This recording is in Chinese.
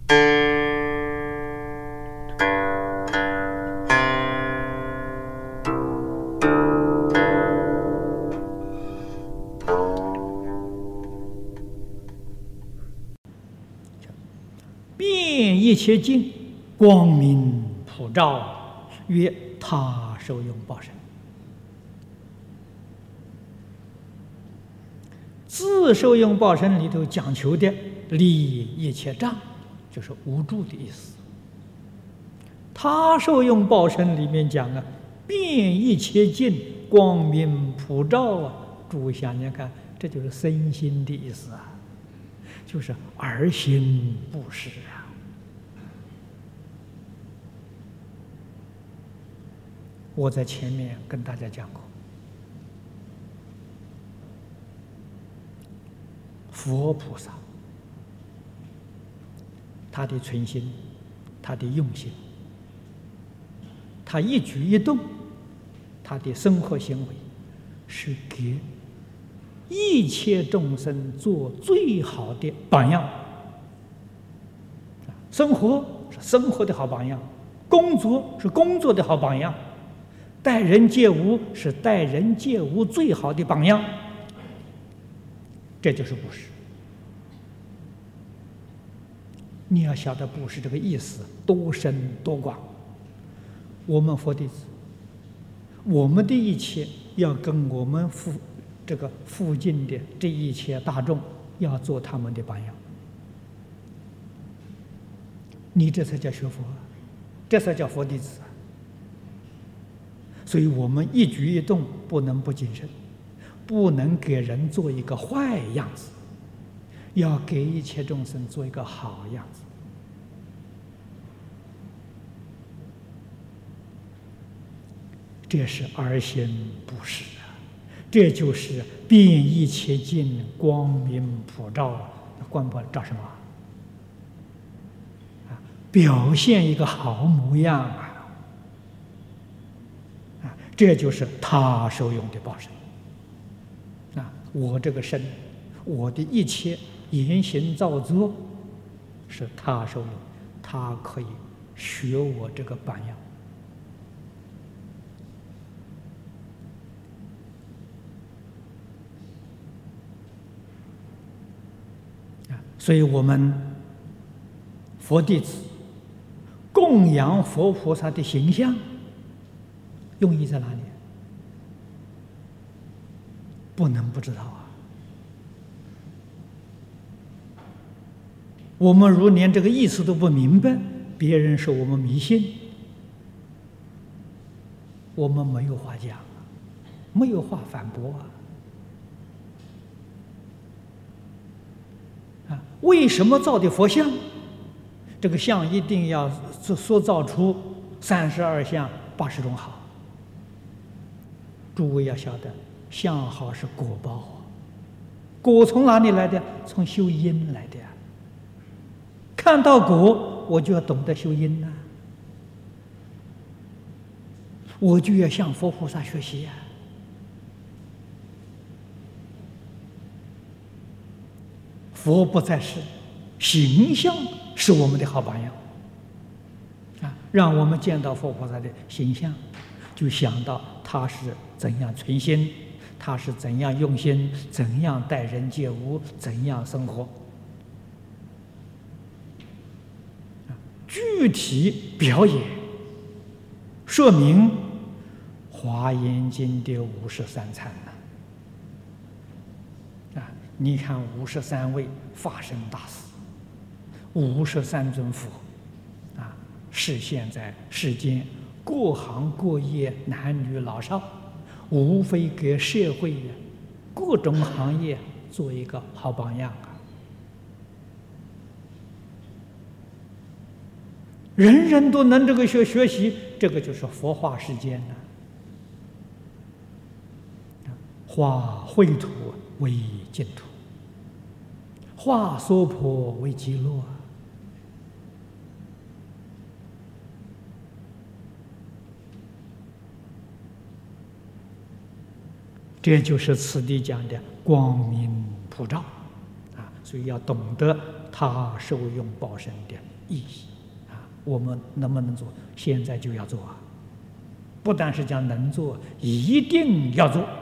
遍一切境，光明普照，曰他受用报身。自受用报身里头讲求的离一切障，就是无助的意思。他受用报身里面讲啊，遍一切境，光明普照啊，诸位想想看，这就是身心的意思啊。就是而行布施啊！我在前面跟大家讲过，佛菩萨他的存心，他的用心，他一举一动，他的生活行为，是给一切众生做最好的榜样。生活是生活的好榜样，工作是工作的好榜样，待人接物是待人接物最好的榜样。这就是布施。你要晓得布施这个意思多深多广。我们佛弟子，我们的一切要跟我们附近的这一切大众要做他们的榜样，你这才叫学佛，这才叫佛弟子啊！所以我们一举一动不能不谨慎，不能给人做一个坏样子，要给一切众生做一个好样子。这是而行布施啊！这就是遍一切境，光明普照。光明照什么？表现一个好模样啊！这就是他受用的报身。我这个身，我的一切言行造作，是他受用，他可以学我这个榜样。所以我们佛弟子供养佛菩萨的形象，用意在哪里？不能不知道啊！我们如连这个意思都不明白，别人说我们迷信，我们没有话讲，没有话反驳啊！为什么造的佛像？这个像一定要塑造出32相80种好。诸位要晓得，相好是果报啊，果从哪里来的？从修因来的呀。看到果，我就要懂得修因呐，我就要向佛菩萨学习呀。佛不在世，形象是我们的好榜样让我们见到佛菩萨的形象，就想到他是怎样存心，他是怎样用心，怎样待人接物，怎样生活。具体表演说明《华严经》的53参你看53位法身大士，53尊佛示现在世间各行各业男女老少，无非给社会各种行业做一个好榜样人人都能这个学习，这个就是佛化世间化秽土为净土，化娑婆为极乐这就是此地讲的光明普照所以要懂得他受用报身的意义啊。我们能不能做？现在就要做啊！不但是讲能做，一定要做。